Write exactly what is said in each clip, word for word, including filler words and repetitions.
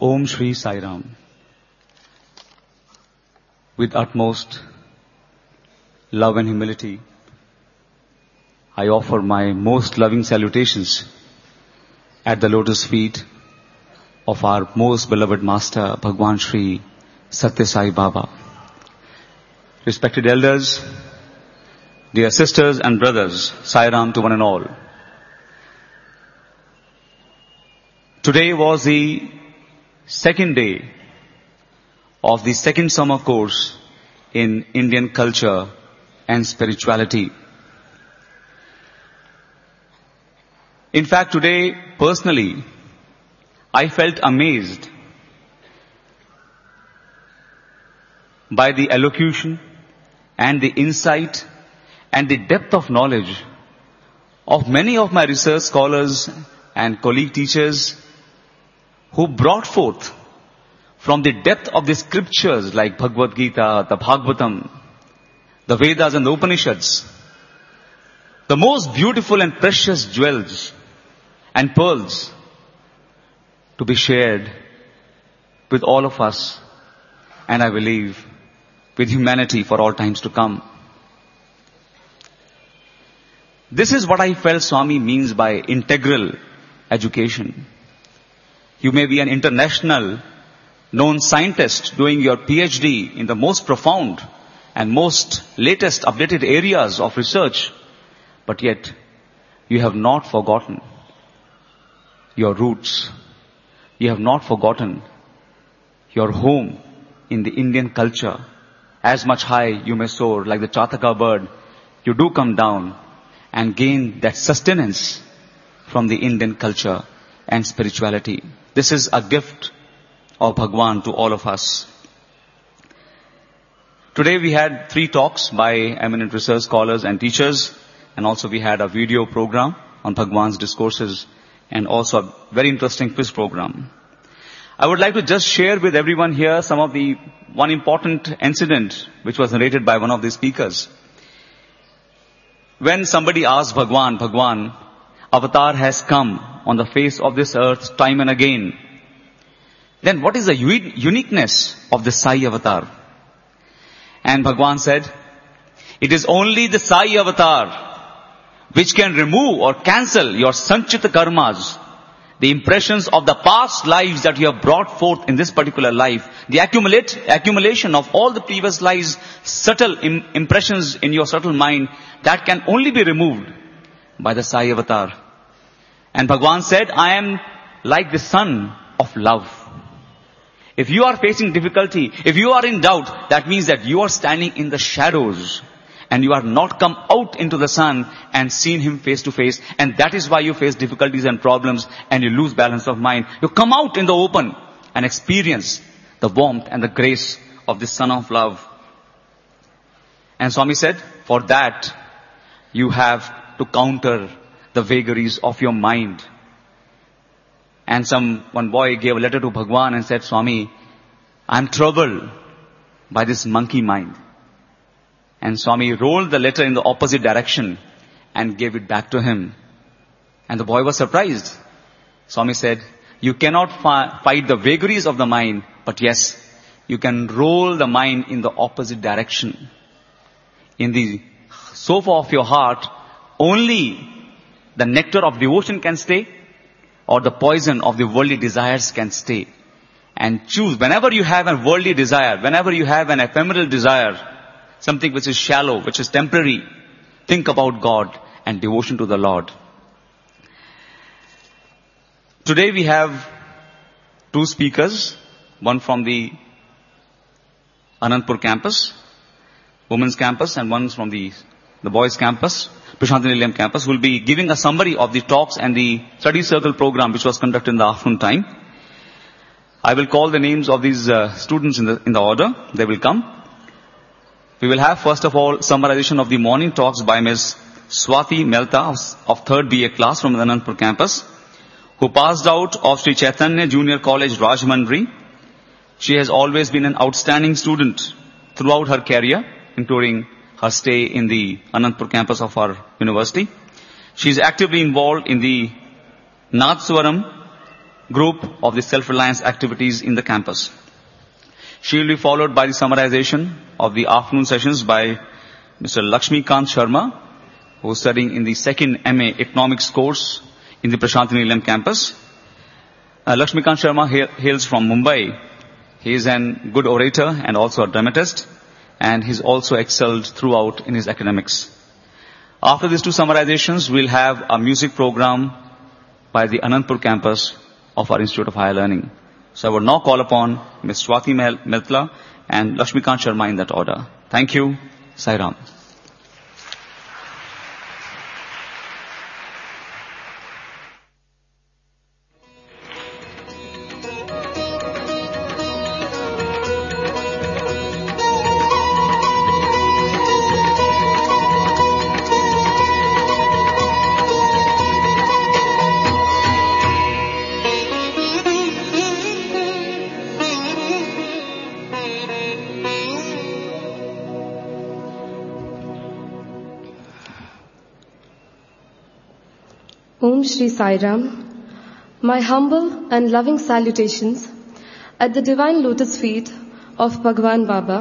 Om Shri Sai Ram. With utmost love and humility, I offer my most loving salutations at the lotus feet of our most beloved Master, Bhagwan Shri Satya Sai Baba. Respected elders, dear sisters and brothers, Sai Ram to one and all. Today was the second day of the second summer course in Indian culture and spirituality. In fact, today, personally, I felt amazed by the elocution and the insight and the depth of knowledge of many of my research scholars and colleague teachers who brought forth from the depth of the scriptures like Bhagavad Gita, the Bhagavatam, the Vedas and the Upanishads, the most beautiful and precious jewels and pearls to be shared with all of us, and I believe with humanity for all times to come. This is what I felt Swami means by integral education. You may be an international known scientist doing your PhD in the most profound and most latest updated areas of research, but yet you have not forgotten your roots. You have not forgotten your home in the Indian culture. As much high you may soar like the Chataka bird, you do come down and gain that sustenance from the Indian culture and spirituality. This is a gift of Bhagwan to all of us. Today we had three talks by eminent research scholars and teachers, and also we had a video program on Bhagwan's discourses, and also a very interesting quiz program. I would like to just share with everyone here some of the one important incident which was narrated by one of the speakers. When somebody asked Bhagwan, Bhagwan, Avatar has come on the face of this earth time and again, then what is the u- uniqueness of the Sai Avatar? And Bhagwan said, it is only the Sai Avatar which can remove or cancel your sanchita karmas, the impressions of the past lives that you have brought forth in this particular life, the accumulate, accumulation of all the previous lives, subtle im- impressions in your subtle mind, that can only be removed by the Sai Avatar. And Bhagwan said, I am like the sun of love. If you are facing difficulty, if you are in doubt, that means that you are standing in the shadows and you are not come out into the sun and seen him face to face, and that is why you face difficulties and problems and you lose balance of mind. You come out in the open and experience the warmth and the grace of the sun of love. And Swami said, for that you have to counter the vagaries of your mind. And some, one boy gave a letter to Bhagwan and said, Swami, I'm troubled by this monkey mind. And Swami rolled the letter in the opposite direction and gave it back to him. And the boy was surprised. Swami said, you cannot fi- fight the vagaries of the mind, but yes, you can roll the mind in the opposite direction. In the sofa of your heart, only the nectar of devotion can stay, or the poison of the worldly desires can stay. And choose, whenever you have a worldly desire, whenever you have an ephemeral desire, something which is shallow, which is temporary, think about God and devotion to the Lord. Today we have two speakers, one from the Anandpur campus, women's campus, and one from the, the boys campus, Prashant Nilayam campus, will be giving a summary of the talks and the study circle program which was conducted in the afternoon time. I will call the names of these uh, students in the, in the order. They will come. We will have first of all summarization of the morning talks by Miz Swati Melta of, of third B A class from the Anandpur campus, who passed out of Sri Chaitanya Junior College, Rajahmundry. She has always been an outstanding student throughout her career, including her stay in the Anandpur campus of our university. She is actively involved in the Nadswaram group of the self-reliance activities in the campus. She will be followed by the summarization of the afternoon sessions by Mister Lakshmikant Sharma, who is studying in the second M A Economics course in the Prashanti Nilayam campus. Uh, Lakshmikant Sharma ha- hails from Mumbai. He is a good orator and also a dramatist, and he's also excelled throughout in his academics. After these two summarizations, we'll have a music program by the Anandpur campus of our Institute of Higher Learning. So I would now call upon Miz Swati Metla and Lakshmikant Sharma in that order. Thank you. Sai Ram. Om Shri Sai Ram. My humble and loving salutations at the divine lotus feet of Bhagwan Baba.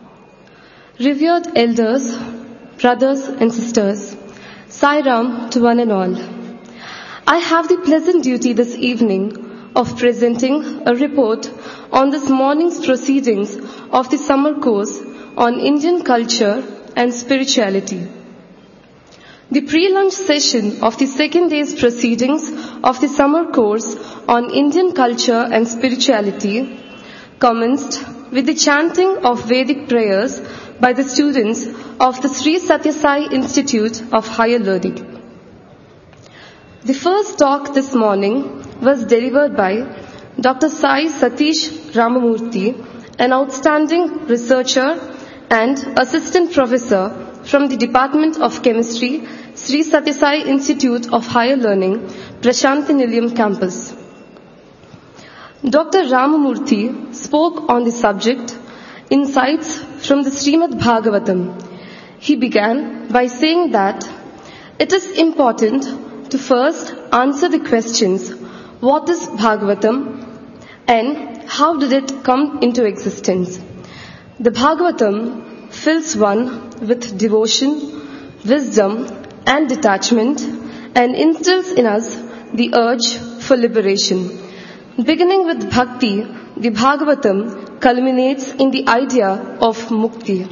Revered elders, brothers and sisters, Sai Ram to one and all. I have the pleasant duty this evening of presenting a report on this morning's proceedings of the summer course on Indian culture and spirituality. The pre-lunch session of the second day's proceedings of the summer course on Indian culture and spirituality commenced with the chanting of Vedic prayers by the students of the Sri Sathya Sai Institute of Higher Learning. The first talk this morning was delivered by Doctor Sai Satish Ramamurthy, an outstanding researcher and assistant professor from the Department of Chemistry, Sri Sathya Sai Institute of Higher Learning, Prashanti Nilayam campus. Doctor Ramamurthy spoke on the subject, Insights from the Srimad Bhagavatam. He began by saying that it is important to first answer the questions, what is Bhagavatam and how did it come into existence? The Bhagavatam fills one with devotion, wisdom and detachment and instills in us the urge for liberation. Beginning with bhakti, the Bhagavatam culminates in the idea of mukti.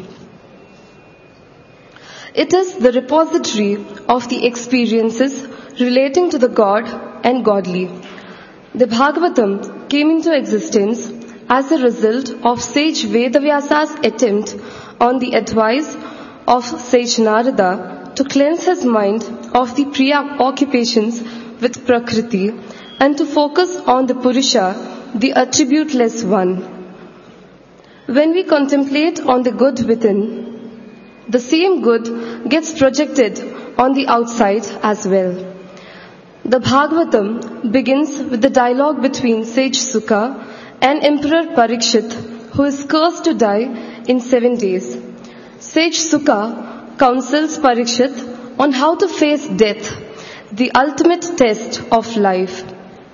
It is the repository of the experiences relating to the God and godly. The Bhagavatam came into existence as a result of sage Vedavyasa's attempt on the advice of sage Narada to cleanse his mind of the preoccupations with Prakriti and to focus on the Purusha, the attributeless one. When we contemplate on the good within, the same good gets projected on the outside as well. The Bhagavatam begins with the dialogue between sage Sukha and Emperor Parikshit, who is cursed to die in seven days. Sage Sukha counsels Parikshit on how to face death, the ultimate test of life.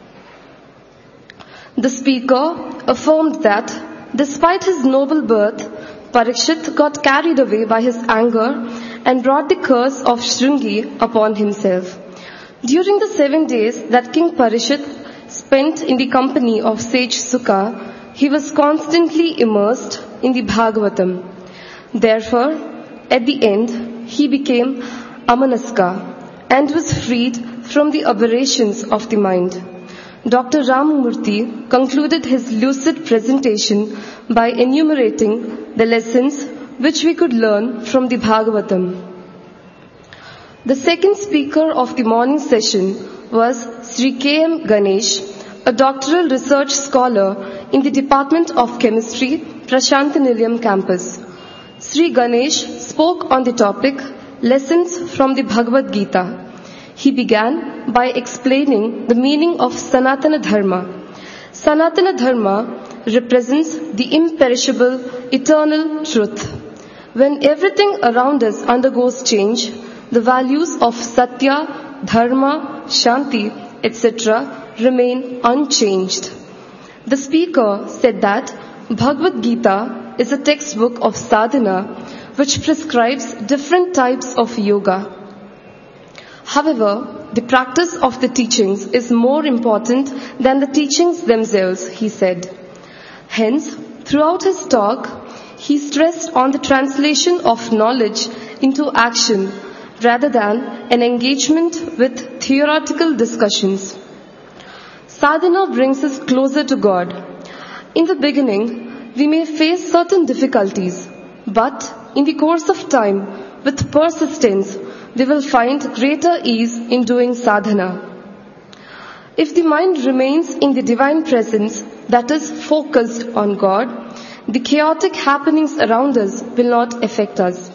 The speaker affirmed that despite his noble birth, Parikshit got carried away by his anger and brought the curse of Shringi upon himself. During the seven days that King Parikshit spent in the company of sage Sukha, he was constantly immersed in the Bhagavatam. Therefore, at the end, he became Amanaska and was freed from the aberrations of the mind. Doctor Ramamurthy concluded his lucid presentation by enumerating the lessons which we could learn from the Bhagavatam. The second speaker of the morning session was Sri K M Ganesh, a doctoral research scholar in the Department of Chemistry, Prashanti Nilayam campus. Sri Ganesh spoke on the topic, Lessons from the Bhagavad Gita. He began by explaining the meaning of Sanatana Dharma. Sanatana Dharma represents the imperishable, eternal truth. When everything around us undergoes change, the values of Satya, Dharma, Shanti, et cetera remain unchanged. The speaker said that Bhagavad Gita is a textbook of sadhana which prescribes different types of yoga. However, the practice of the teachings is more important than the teachings themselves, he said. Hence, throughout his talk, he stressed on the translation of knowledge into action rather than an engagement with theoretical discussions. Sadhana brings us closer to God. In the beginning, we may face certain difficulties, but in the course of time, with persistence, we will find greater ease in doing sadhana. If the mind remains in the divine presence, that is focused on God, the chaotic happenings around us will not affect us.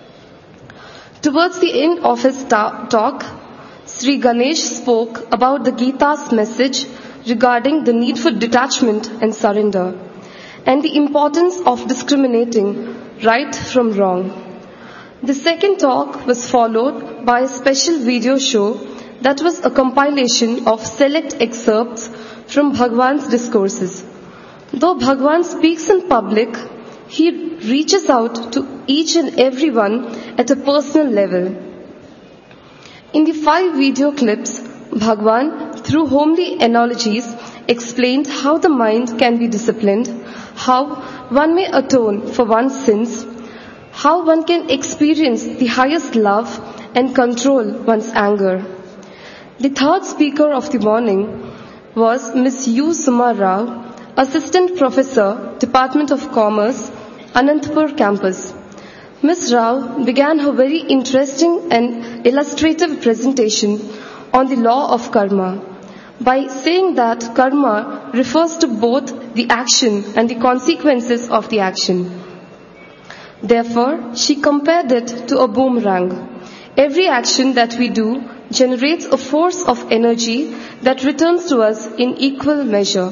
Towards the end of his ta- talk, Sri Ganesh spoke about the Gita's message regarding the need for detachment and surrender, and the importance of discriminating right from wrong. The second talk was followed by a special video show that was a compilation of select excerpts from Bhagwan's discourses. Though Bhagwan speaks in public, he reaches out to each and everyone at a personal level. In the five video clips, Bhagwan, through homely analogies, explained how the mind can be disciplined, how one may atone for one's sins, how one can experience the highest love and control one's anger. The third speaker of the morning was Miss U. Suma Rao, Assistant Professor, Department of Commerce, Anantapur campus. Miss Rao began her very interesting and illustrative presentation on the law of karma by saying that karma refers to both the action and the consequences of the action. Therefore, she compared it to a boomerang. Every action that we do generates a force of energy that returns to us in equal measure.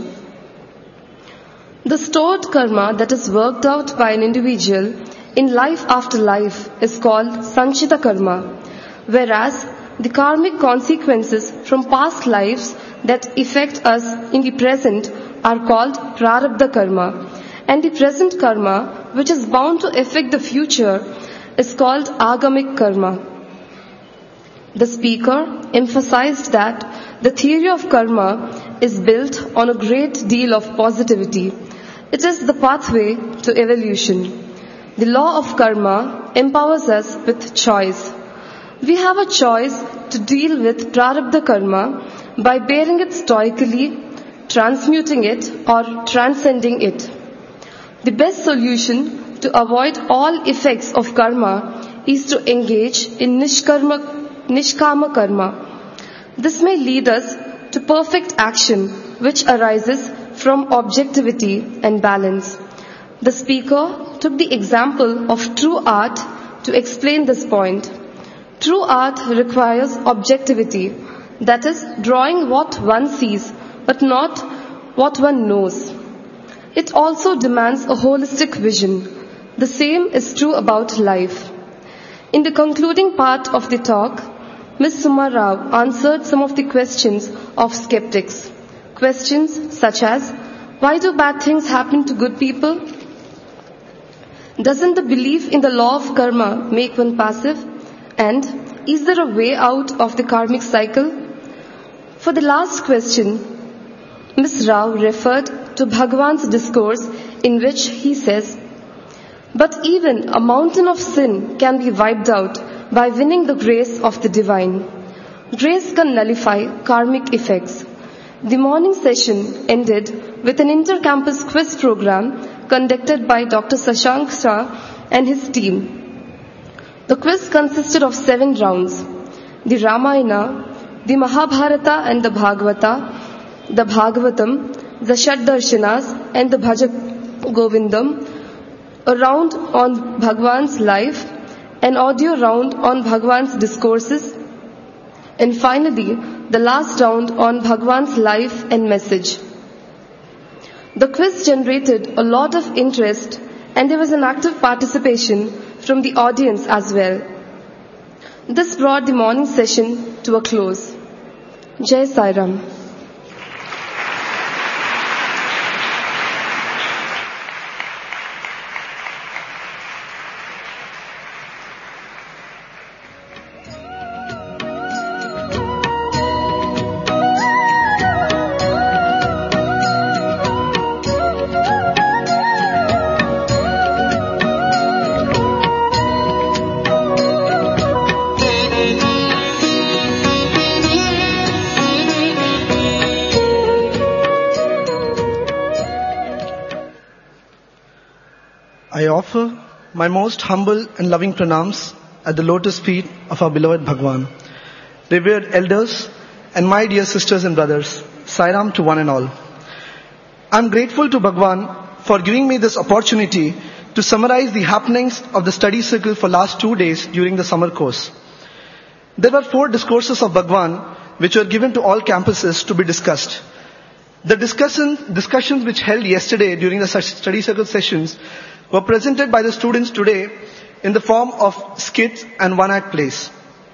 The stored karma that is worked out by an individual in life after life is called sanchita karma, whereas the karmic consequences from past lives that affect us in the present are called prarabdha karma, and the present karma, which is bound to affect the future, is called agamic karma. The speaker emphasized that the theory of karma is built on a great deal of positivity. It is the pathway to evolution. The law of karma empowers us with choice. We have a choice to deal with prarabdha karma by bearing it stoically, transmuting it, or transcending it. The best solution to avoid all effects of karma is to engage in nishkarma, nishkama karma. This may lead us to perfect action, which arises from objectivity and balance. The speaker took the example of true art to explain this point. True art requires objectivity, that is, drawing what one sees, but not what one knows. It also demands a holistic vision. The same is true about life. In the concluding part of the talk, Miz Suma Rao answered some of the questions of skeptics. Questions such as, why do bad things happen to good people? Doesn't the belief in the law of karma make one passive? And is there a way out of the karmic cycle? For the last question, Miz Rao referred to Bhagwan's discourse in which he says, but even a mountain of sin can be wiped out by winning the grace of the divine. Grace can nullify karmic effects. The morning session ended with an inter-campus quiz program conducted by Doctor Sashank Shah and his team. The quiz consisted of seven rounds: the Ramayana, the Mahabharata and the Bhagavata, the Bhagavatam, the Shaddarshanas and the Bhaja Govindam, a round on Bhagwan's life, an audio round on Bhagwan's discourses, and finally, the last round on Bhagwan's life and message. The quiz generated a lot of interest and there was an active participation from the audience as well. This brought the morning session to a close. Jai Sai Ram. I offer my most humble and loving pranams at the lotus feet of our beloved Bhagwan. Revered elders and my dear sisters and brothers, Sairam to one and all. I am grateful to Bhagwan for giving me this opportunity to summarize the happenings of the study circle for last two days during the summer course. There were four discourses of Bhagwan which were given to all campuses to be discussed. The discussion, discussions which held yesterday during the study circle sessions were presented by the students today in the form of skits and one-act plays.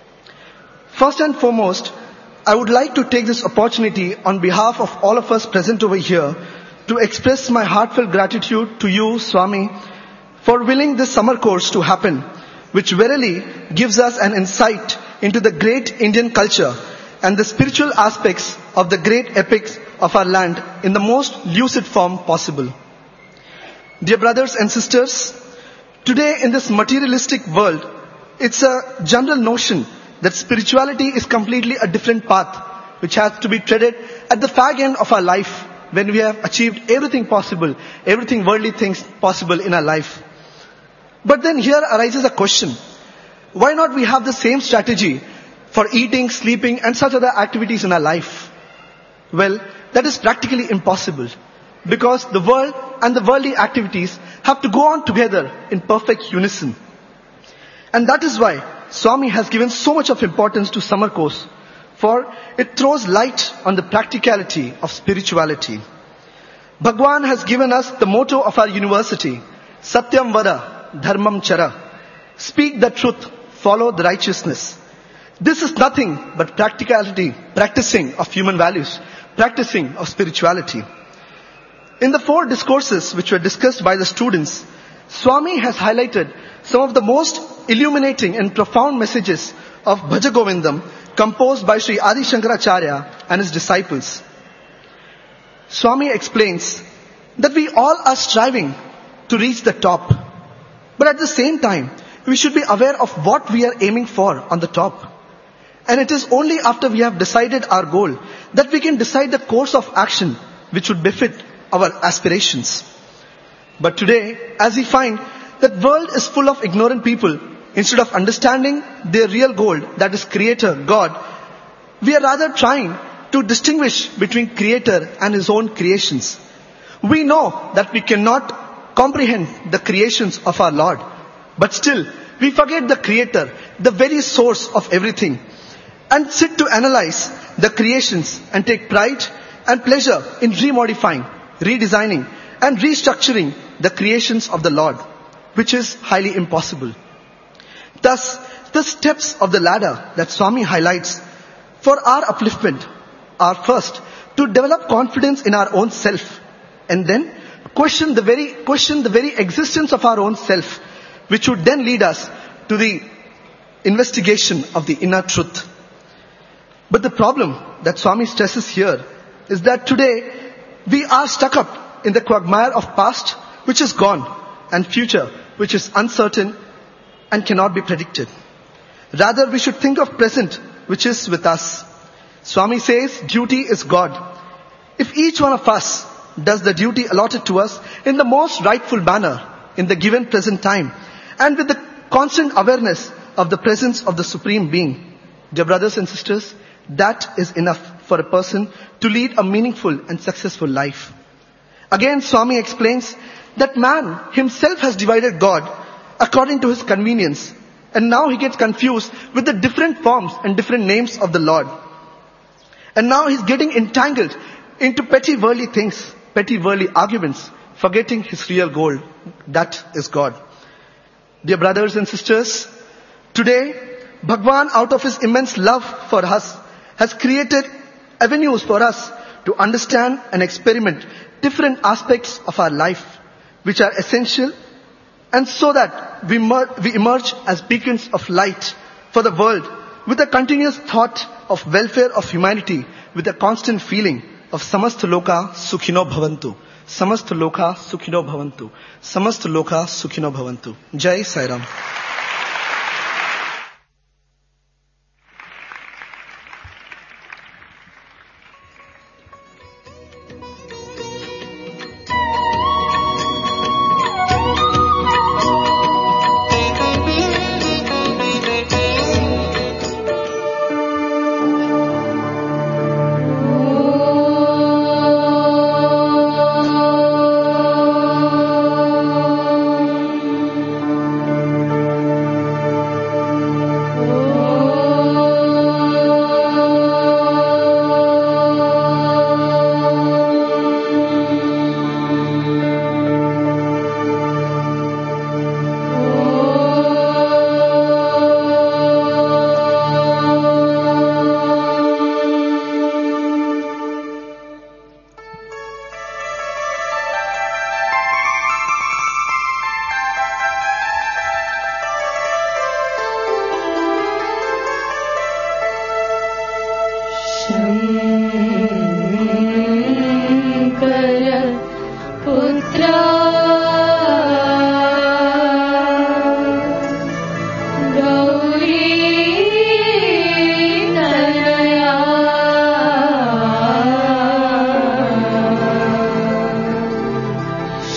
First and foremost, I would like to take this opportunity on behalf of all of us present over here to express my heartfelt gratitude to you, Swami, for willing this summer course to happen, which verily gives us an insight into the great Indian culture and the spiritual aspects of the great epics of our land in the most lucid form possible. Dear brothers and sisters, today in this materialistic world, it's a general notion that spirituality is completely a different path which has to be treaded at the fag end of our life when we have achieved everything possible, everything worldly things possible in our life. But then here arises a question. Why not we have the same strategy for eating, sleeping and such other activities in our life? Well, that is practically impossible because the world and the worldly activities have to go on together in perfect unison. And that is why Swami has given so much of importance to summer course, for it throws light on the practicality of spirituality. Bhagwan has given us the motto of our university, Satyam Vada, Dharmam Chara. Speak the truth, follow the righteousness. This is nothing but practicality, practicing of human values, practicing of spirituality. In the four discourses which were discussed by the students, Swami has highlighted some of the most illuminating and profound messages of Bhaja Govindam composed by Sri Adi Shankaracharya and his disciples. Swami explains that we all are striving to reach the top, but at the same time, we should be aware of what we are aiming for on the top. And it is only after we have decided our goal that we can decide the course of action which would befit our aspirations. But today, as we find that world is full of ignorant people, instead of understanding their real goal, that is Creator, God, we are rather trying to distinguish between Creator and His own creations. We know that we cannot comprehend the creations of our Lord, but still we forget the Creator, the very source of everything, and sit to analyze the creations and take pride and pleasure in remodifying, redesigning and restructuring the creations of the Lord, which is highly impossible. Thus, the steps of the ladder that Swami highlights for our upliftment are first to develop confidence in our own self, and then question the very question the very existence of our own self, which would then lead us to the investigation of the inner truth. But the problem that Swami stresses here is that today we are stuck up in the quagmire of past which is gone and future which is uncertain and cannot be predicted. Rather, we should think of present which is with us. Swami says duty is God. If each one of us does the duty allotted to us in the most rightful manner in the given present time and with the constant awareness of the presence of the Supreme Being, dear brothers and sisters, that is enough for a person to lead a meaningful and successful life. Again, Swami explains that man himself has divided God according to his convenience, and now he gets confused with the different forms and different names of the Lord. And now he's getting entangled into petty worldly things, petty worldly arguments, forgetting his real goal, that is God. Dear brothers and sisters, today Bhagwan, out of his immense love for us, has created avenues for us to understand and experiment different aspects of our life which are essential, and so that we, mer- we emerge as beacons of light for the world with a continuous thought of welfare of humanity, with a constant feeling of samasta loka sukhino bhavantu. Samasta loka sukhino bhavantu. Samasta loka sukhino bhavantu. Jai Sai Ram.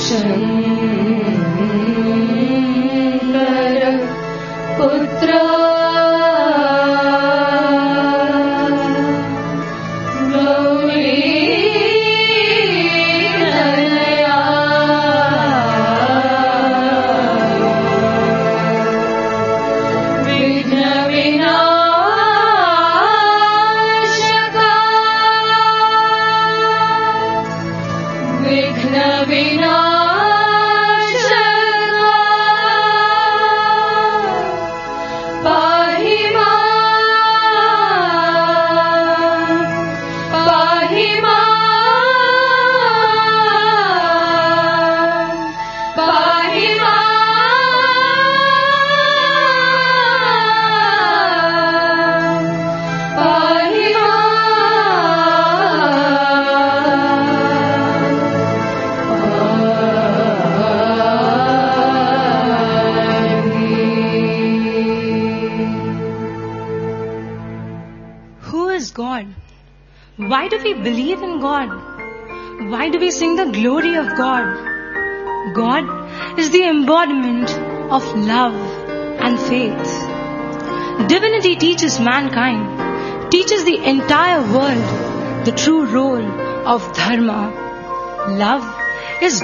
Why do we believe in God? Why do we sing the glory of God? God is the embodiment of love and faith. Divinity teaches mankind, teaches the entire world the true role of dharma. Love is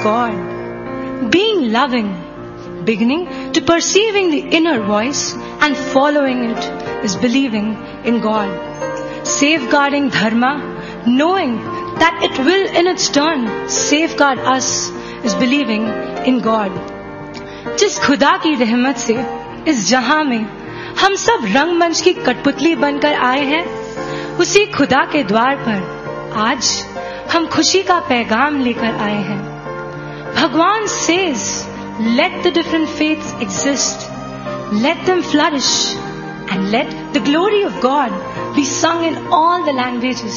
God. Being loving, beginning to perceiving the inner voice and following it is believing in God. Safeguarding dharma, knowing that it will in its turn safeguard us, is believing in God. जिस खुदा की रहमत से इस जहां में हम सब रंगमंच की कठपुतली बनकर आए हैं, उसी खुदा के द्वार पर आज हम खुशी का पैगाम लेकर आए हैं. भगवान says, let the different faiths exist, let them flourish, and let the glory of God be sung in all the languages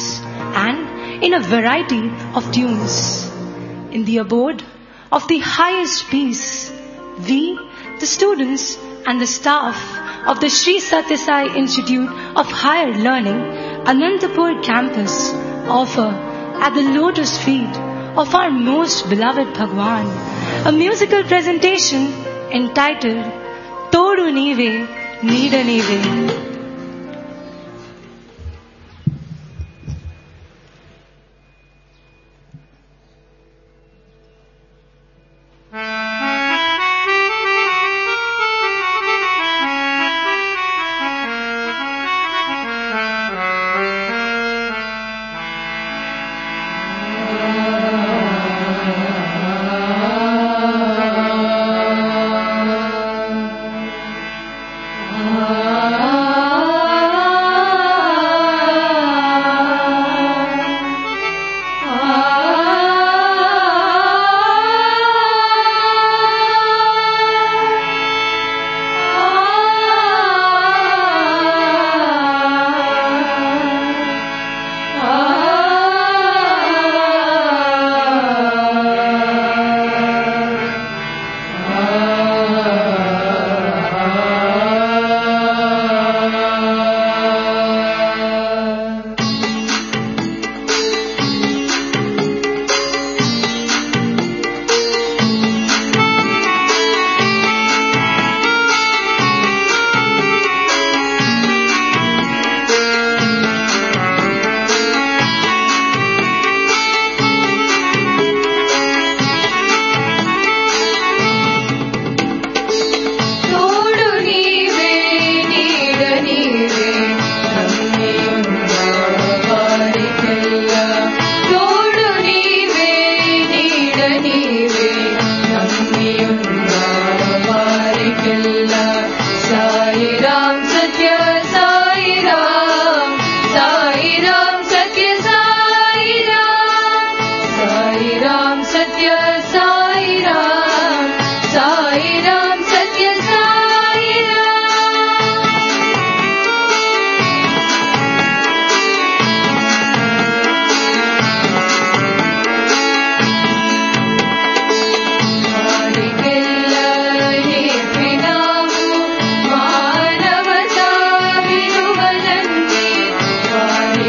and in a variety of tunes. In the abode of the highest peace, we, the students and the staff of the Sri Satya Sai Institute of Higher Learning, Anantapur campus, offer at the lotus feet of our most beloved Bhagwan a musical presentation entitled Todu Nive, Needa Nive.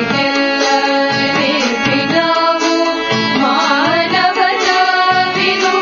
Vidu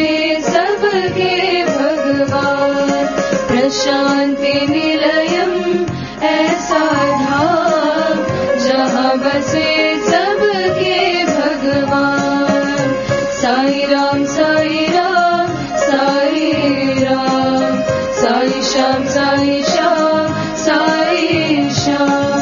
सबके भगवान प्रशांति निलयम ऐसा धाम जहाँ बसे सबके भगवान साई राम साई राम साई राम साई श्याम साई श्याम साई श्याम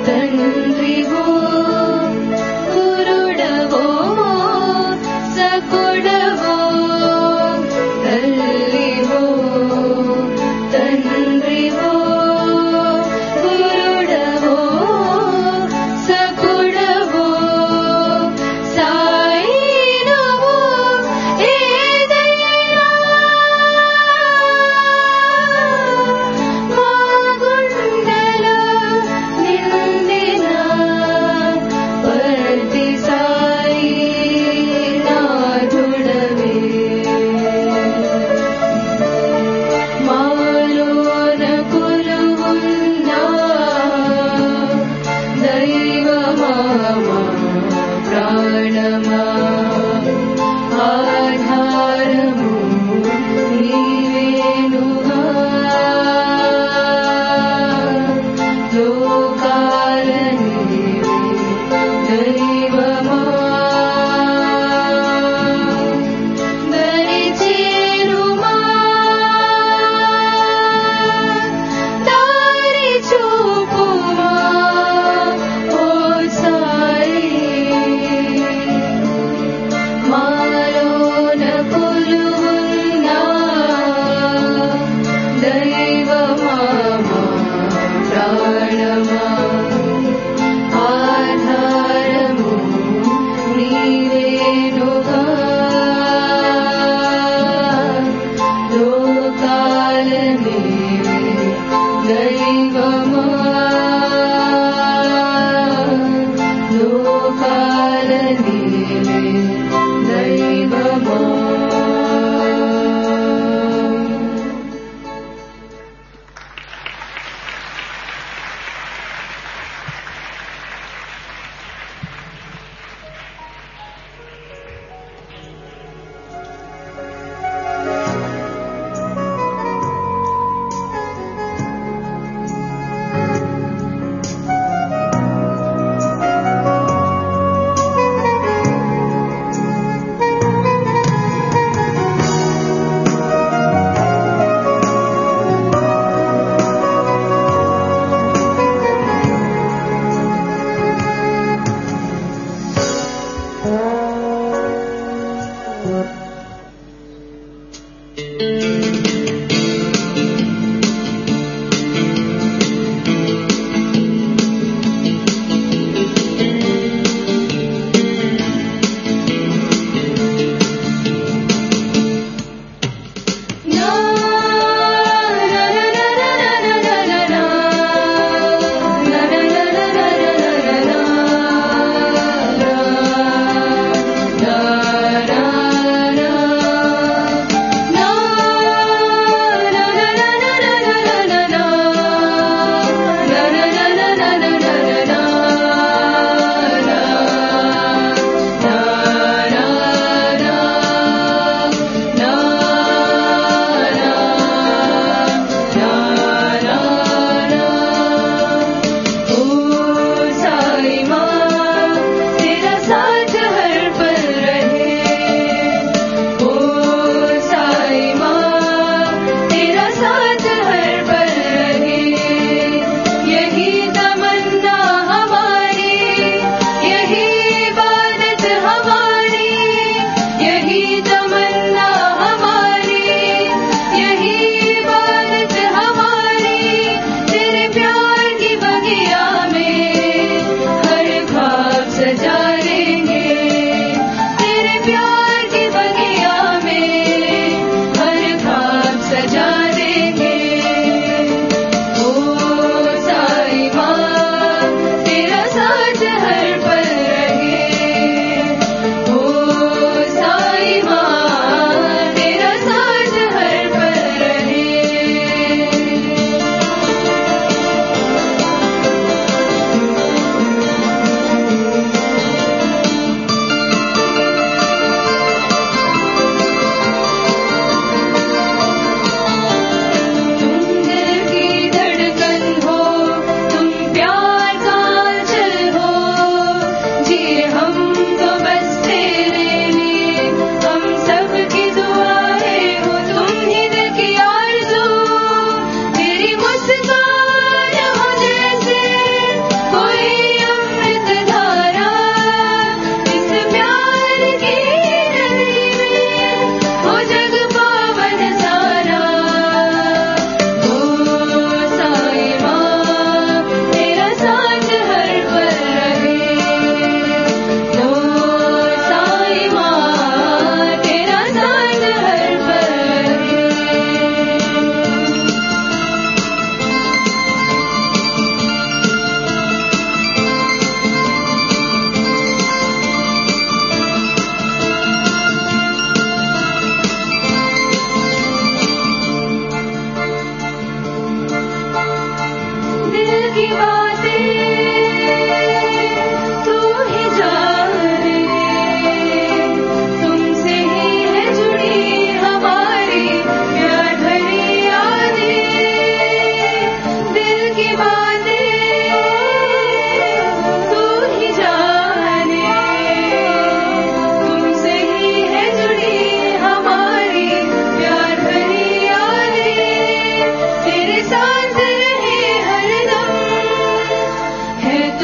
తండ్రివో గురుడవో సకుడవో తల్లివో తండ్రివో గురుడవో సకుడవో సాయినవో ఏదైనా మా గుండెలో నిండిన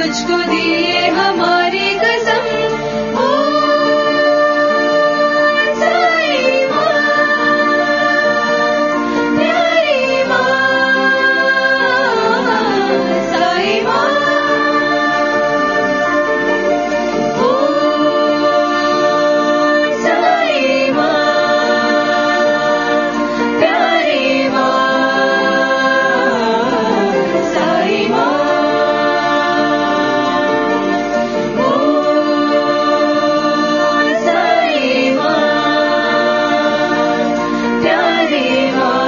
मुझको दिए हमारी कसम। ओ साई माँ, प्यारी माँ, साई माँ। ओ साई माँ, प्यारी माँ, साई माँ। ओ साई माँ, प्यारी माँ,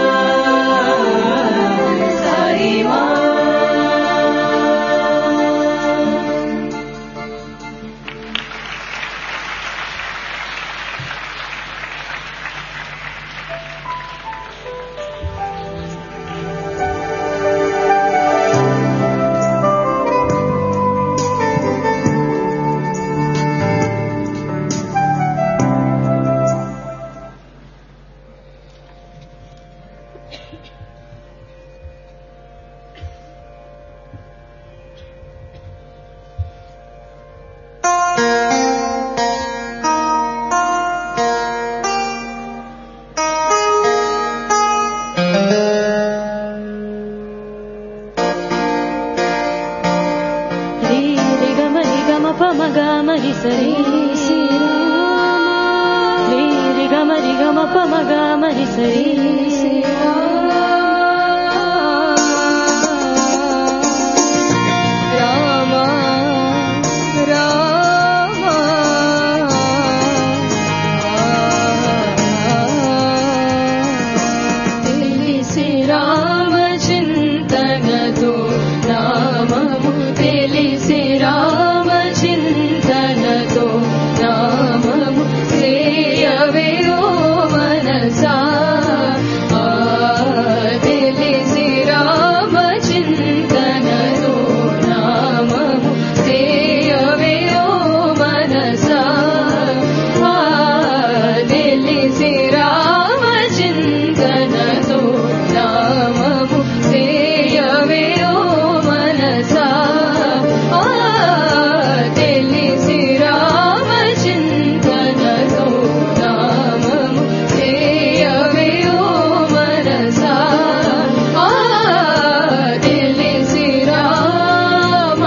साई माँ। रे रे ग म रे ग म प म ग म रि स रे रे रे ग म रे ग म प म ग म रि स रे राम राम दिल से राम चिंतन तो नाममु दिल से राम चिंतन तो नाममु सेयवे ओ मनसा। आ दिल से राम चिंतन तो नाममु सेयवे ओ मनसा। आ दिल से राम चिंतन तो नाममु सेयवे ओ मनसा। आ दिल से राम चिंतन तो नाममु सेयवे ओ मनसा। आ दिल से राम।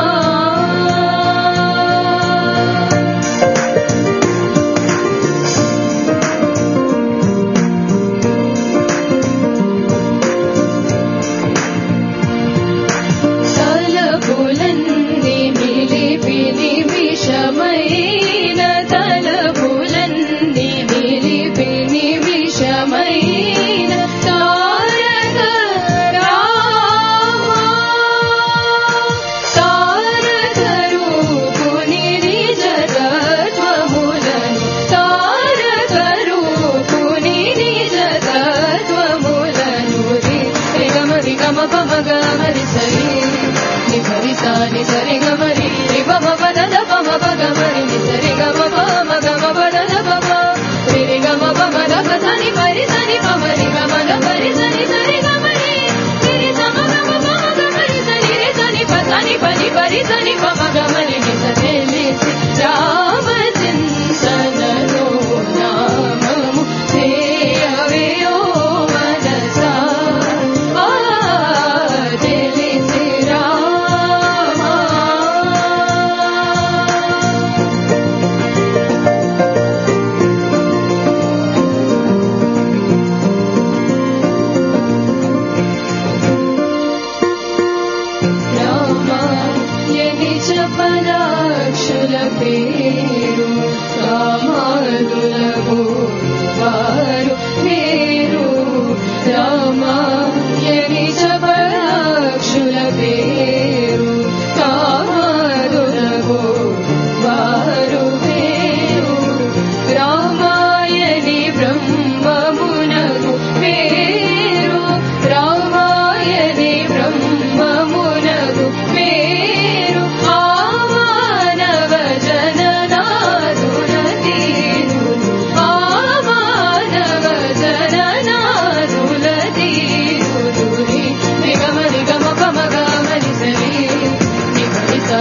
తలపులన్నీ నిలిపి నిమిషమైన తలపులన్నీ నిలిపి నిమిషమైన తారక రామ తారక రూపుని నిజ తత్వములను తారక రూపుని నిజ తత్వములను రి రి గమ రి గమ పమ గమ రి సరి ని పరి సా ని సరి గమ రి రి పమ పద ద పమ ప గమ రి ని సరి గమ పమ గమ పద ద పమ రి రి గమ పమ ద ప స ని పరి స ని పమ రి గమ ద పరి స ని సరి గమ రి రి రి స మ గమ పమ గమ రి స ని రి స ని ప స ని ప ని పరి స ని పమ గమ రి ని స రి లి సి రామ చింతన లో నామము సేయవే ఓ మనసా। ఆ दिल से राम। राम ये निज पन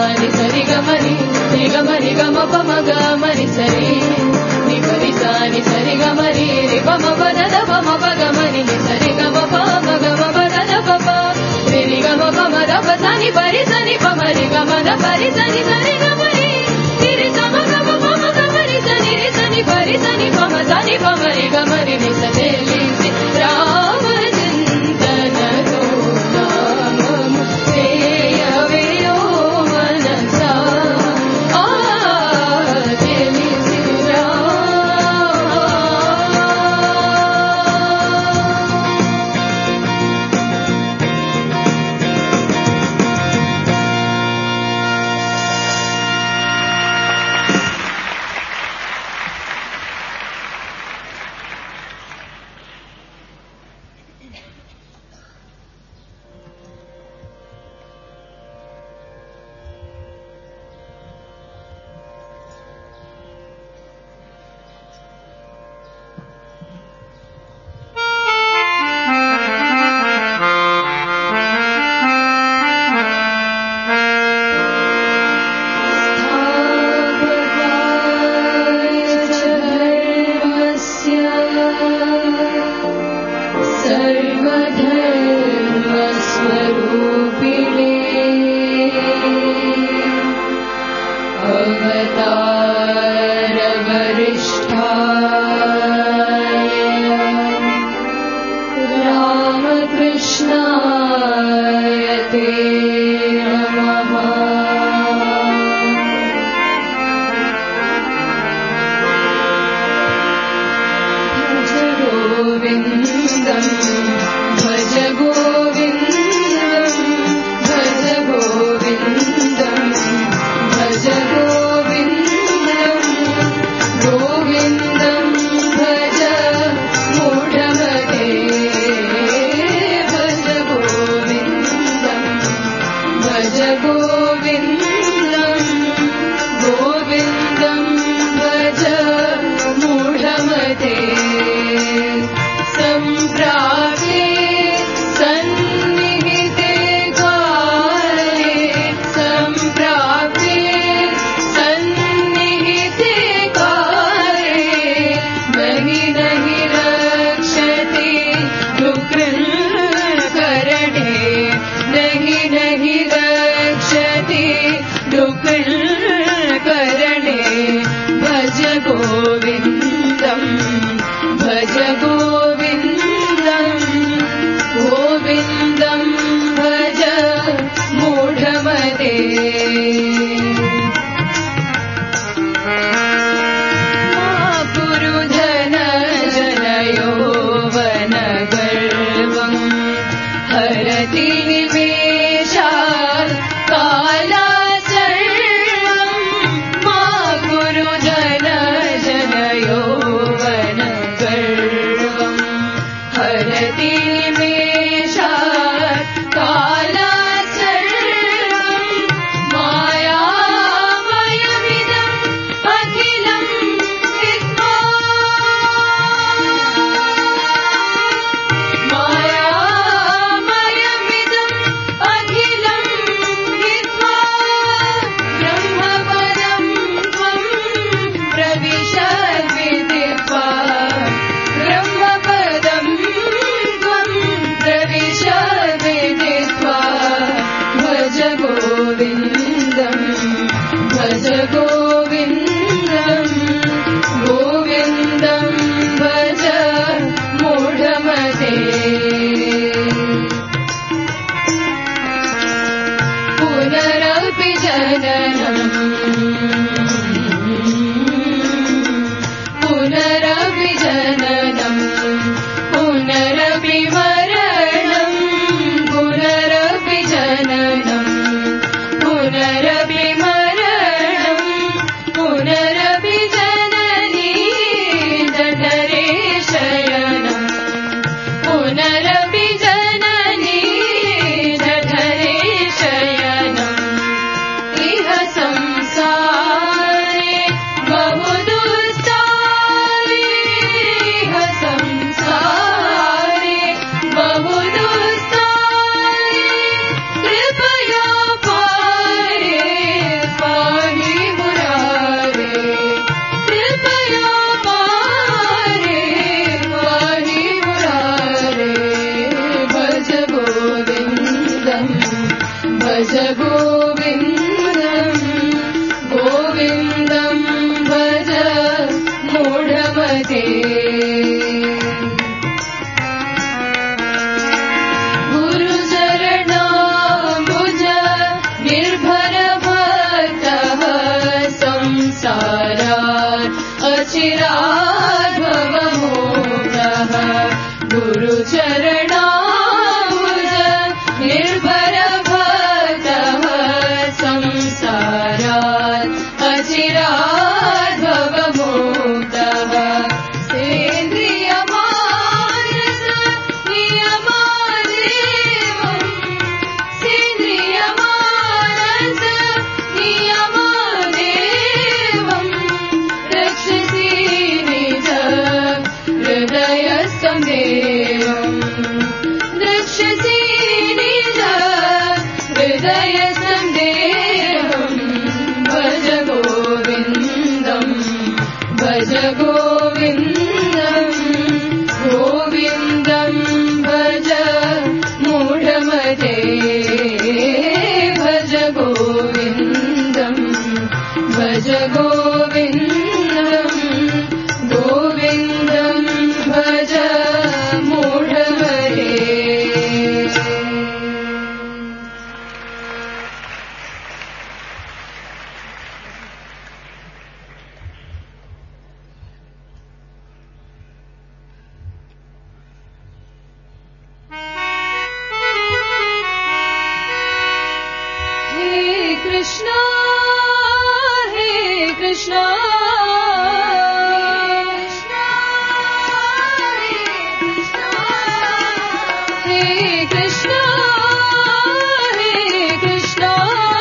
ni sari ga ma ni ni ga ma ni ga ma pa ma ga ma ni sari ni pa ni sa ni sari ga ma ni ri pa ma pa da da pa ma pa ga ma ni ni sari ga ma pa ma ga ma pa da da pa pa ri ri ga ma pa ma da pa sa ni pa ri sa ni pa ma ri ga ma da pa ri sa ni sari ga ma ni ri ri sa ma ga ma pa ma ga ma ri sa ni ri sa ni pa ri sa ni pa ma sa ni pa ma ri ga ma ri ni sa de li si Ram chintana to naam deyave o manasa aa de li si चिराद्भवमुक्तः सेन्द्रियमानस नियमादेवम् सेन्द्रियमानस नियमादेवम् रक्षसि निज हृदयस्थं देवम् रक्षसि निज हृदयस्थं देवम् भज गोविन्दम् भज गोविन्दम् गोविन्दम् भज मूढमते भज गोविन्दम् भज गोविन्दम् गोविन्दम् भज मूढमते. हे कृष्णा हे कृष्णा हे कृष्णा हे कृष्णा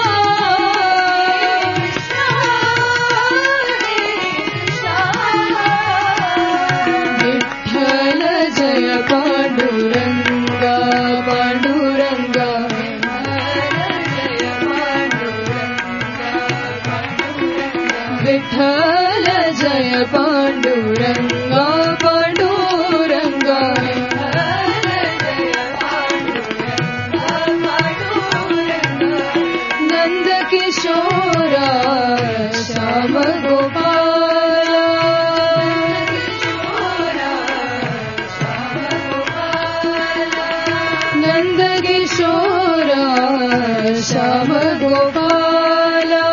विठ्ठल जय पांडुरंग पांडुरंग विठ्ठल जय पांडुरंग पांडुरंग नंद किशोरा श्याम गोपाला नंद किशोरा श्याम गोपाला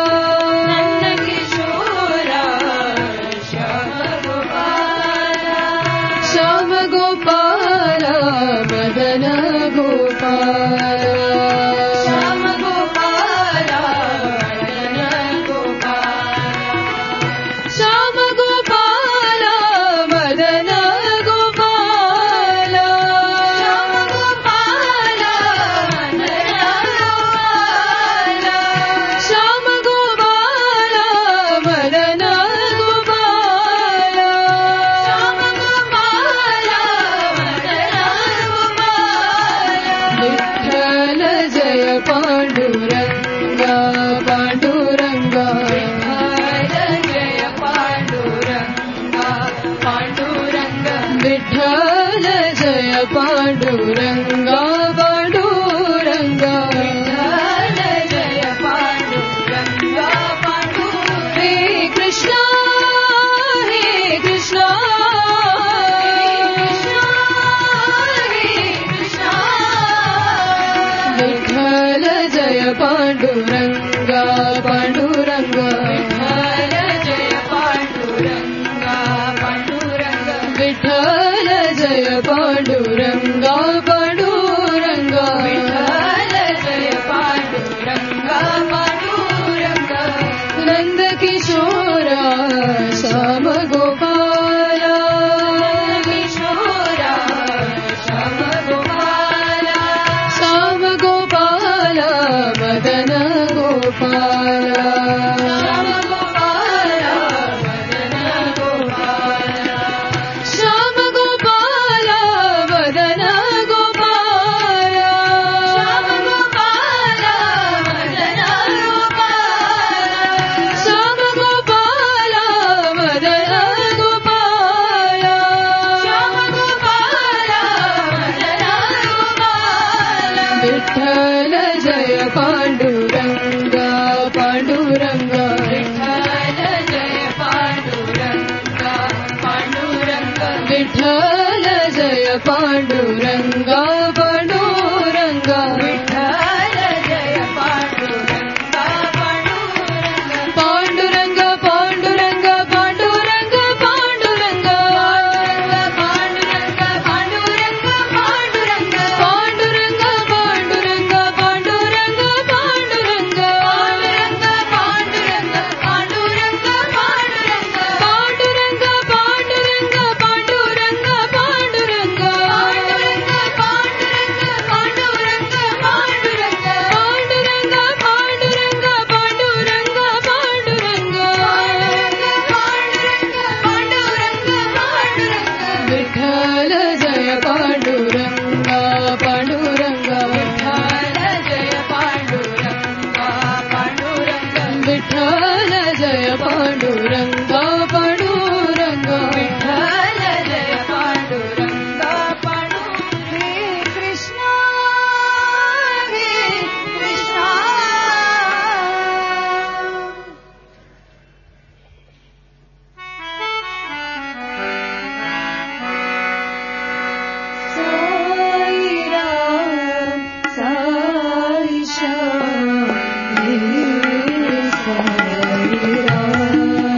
श्याम गोपाल मदन गोपाल श्याम गोपाल मदन गोपाल श्याम गोपाल मदन गोपाल श्याम गोपाल मदन गोपाल श्याम गोपाल मदन गोपाल श्याम गोपाल विठ्ठल जय पांडुरंग पांडुरंग जय पांडुरंग पांडुरंग विठ्ठल जय पांडुरंग पांडुरंग जय पांडुरंग पांडुरंग हे कृष्णा हे कृष्णा विठ्ठल जय पांडुरंग पांडुरंग विठ्ठल जय पांडुरंग पांडुरंग विठ्ठल जय पांडुरंग पांडुरंग विठ्ठल जय पांडुरंग पांडुरंग नंद किशोरा श्याम गोपाला किशोरा श्याम गोपाला श्याम गोपाल मदन गोपाल श्याम गोपाल मदन गोपाल श्याम गोपाल मदन गोपाल श्याम गोपाल मदन गोपाल श्याम गोपाल मदन गोपाल श्याम गोपाल मदन गोपाल विठ्ठल जय पांडुरंग पांडुरंग विठ्ठल जय पांडुरंगा पांडुरंगा विठ्ठल जय पांडुरंगा पांडुरंगा हे कृष्णा हे कृष्णा साई राम साई श्याम हे साई राम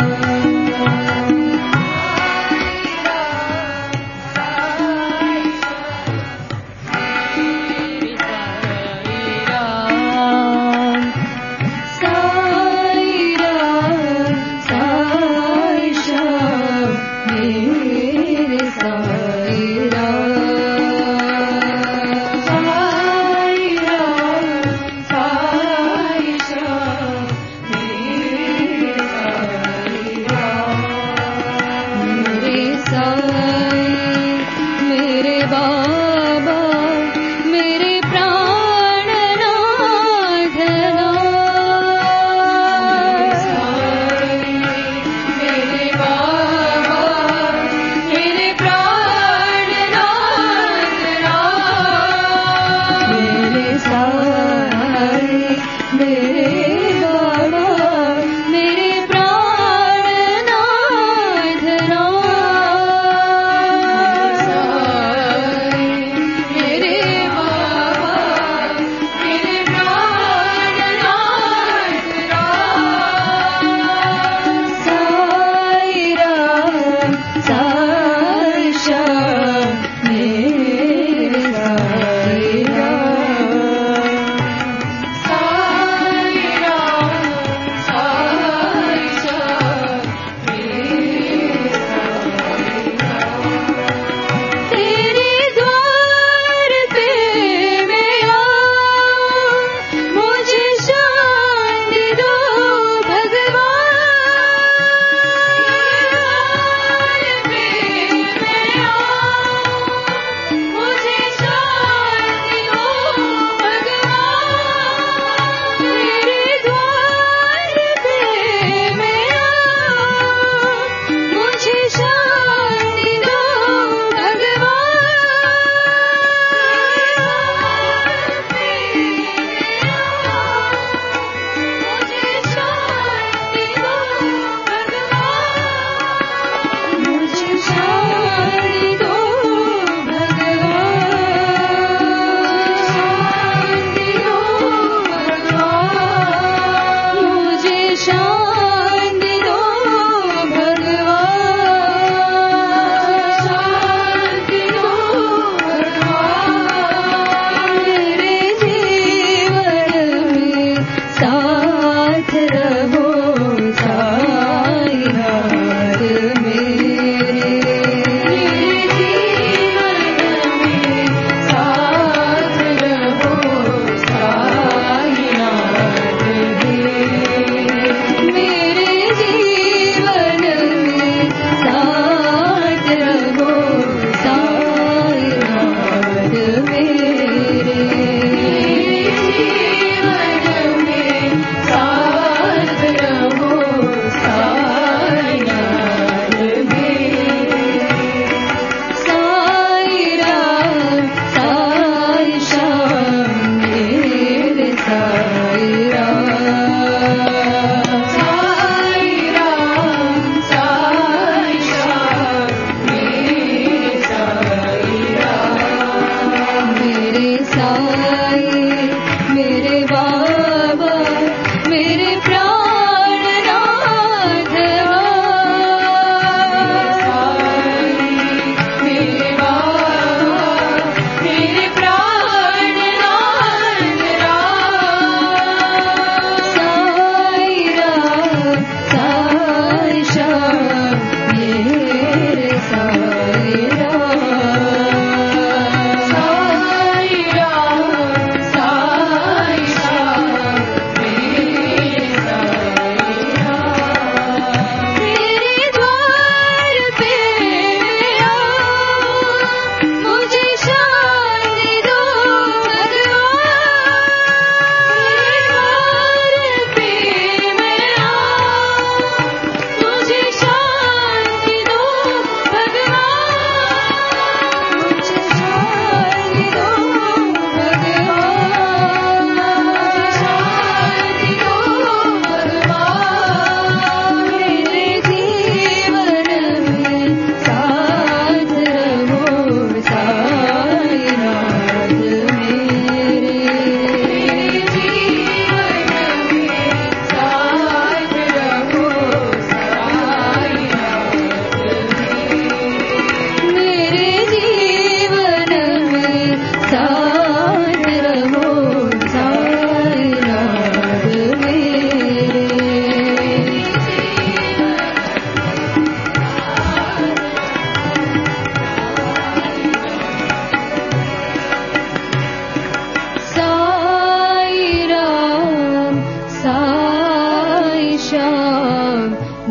श्याम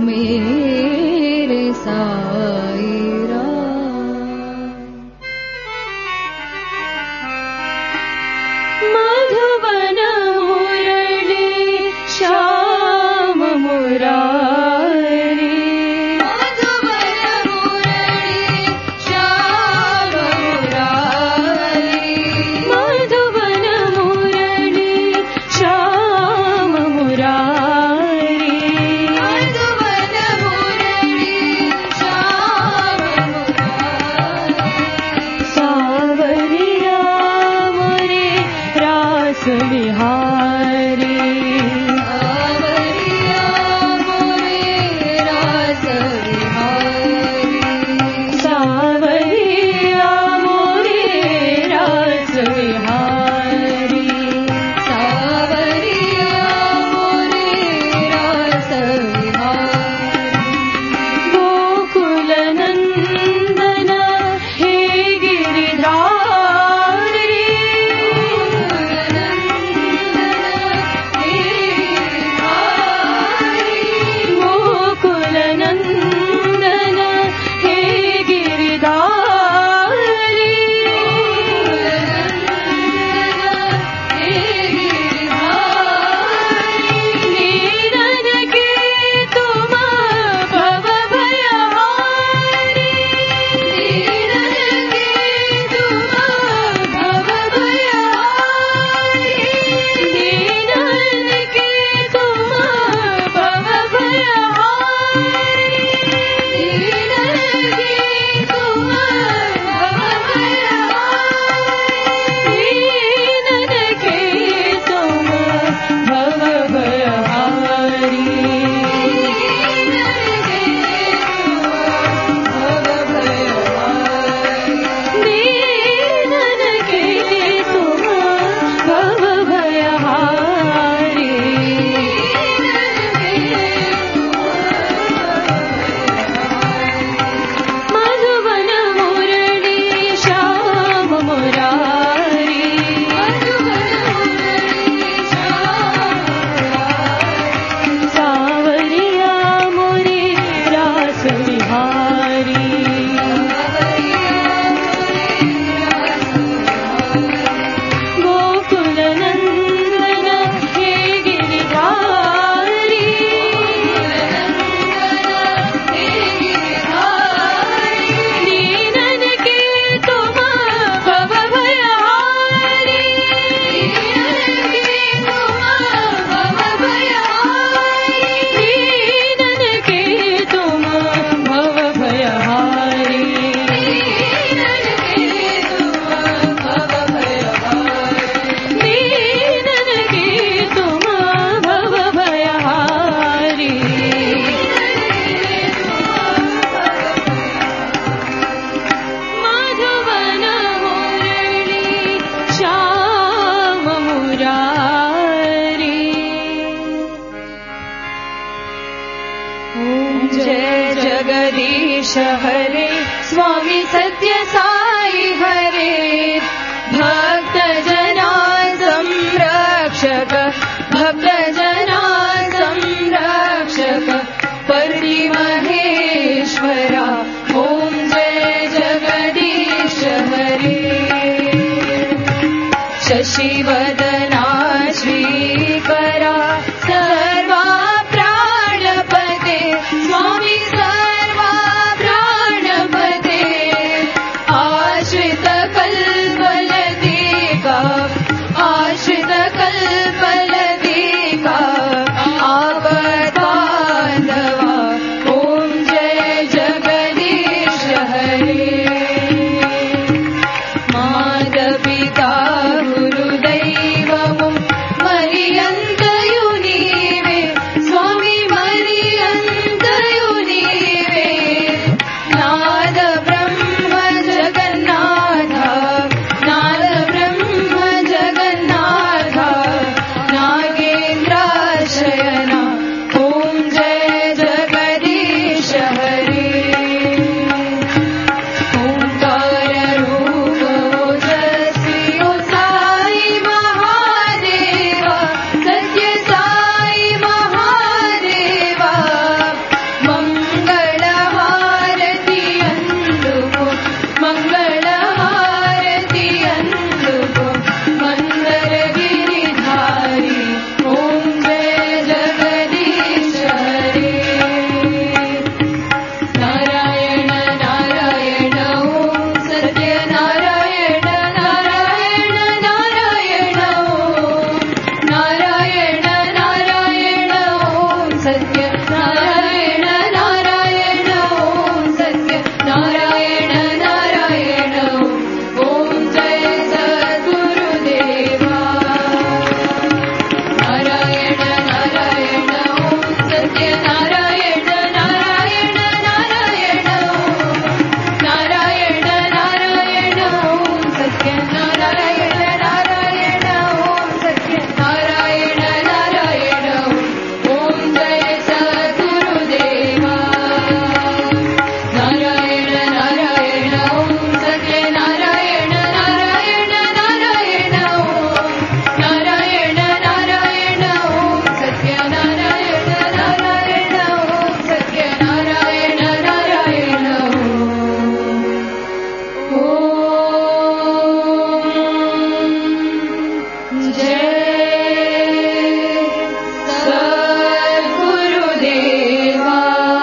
मेरे साई राम। मधुवन मुरली श्याम मुरारी, मधुवन मुरली श्याम मुरारी, मधुवन मुरली श्याम मुरारी, मधुवन मुरली श्याम मुरारी। सावरिया मोरे रास बिहारी, सावरिया मोरे रास बिहारी, सावरिया मोरे रास बिहारी, सावरिया मोरे रास बिहारी। गोकुल नंदन हे गिरिधारी, गोकुल नंदन हे गिरिधारी, नीरज के तुम भव भयहारी, नीरज के तुम भव भयहारी, नीरज के तुम भव भयहारी, नीरज के तुम भव भयहारी, नीरज के तुम भव भयहारी, नीरज के तुम भव भयहारी। मधुवन मुरली श्याम मुरारी, मधुवन मुरली श्याम मुरारी, सावरिया मोरे रास बिहारी, गोकुल नंदन हे गिरिधारी, नीरज के तुम भव भयहारी, नीरज के तुम भव भयहारी, नीरज के तुम भव भयहारी, नीरज के तुम भव भयहारी, नीरज के तुम भव भयहारी। मधुवन मुरली श्याम मुरारी। ओम जय जगदीश हरे, स्वामी सत्य साई हरे, भक्त जना संरक्षक, भक्त जना संरक्षक, परि महेश्वरा। ओम जय जगदीश हरे, शशिवदना श्रीकरा, सर्वा प्राणपते, स्वामी सर्वा प्राणपते, आश्रित कल्पलतिका, आश्रित कल्पलतिका, आपद्बान्धवा। ओम जय जगदीश हरे, माता-पिता गुरुदैवमु मरियन्तयु नीवे, स्वामी मरियन्तयु नीवे, नाद ब्रह्म जगन्नाथ, नाद ब्रह्म जगन्नाथ, नागेन्द्राशयन। ओम जय सत्य नारायण नारायण ओम सत्य नारायण नारायण ओम जय सद्गुरुदेवा नारायण नारायण ओम सत्य नारायण नारायण नारायण नारायण नारायण ओम सत्य नारायण नारायण ओम सत्य नारायण नारायण ओम जय सद्गुरुदेवा नारायण नारायण ओम सत्य नारायण नारायण नारायण ओम नारायण नारायण ओम सत्य नारायण नारायण ओम सत्य नारायण नारायण ओम जय सद्गुरुदेवा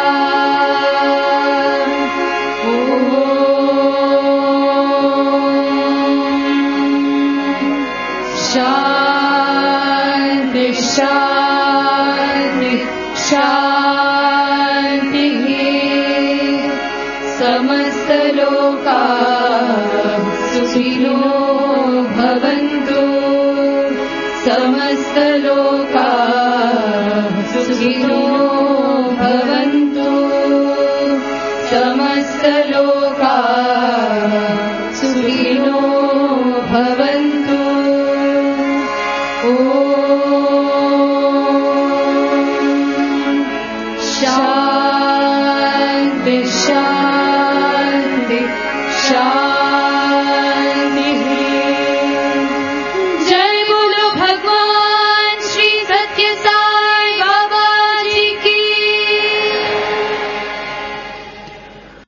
शांति शांति शांति समस्त लोका सुखिनो भवन्तु समस्त लोका सुखिनो भवन्तु समस्त लोका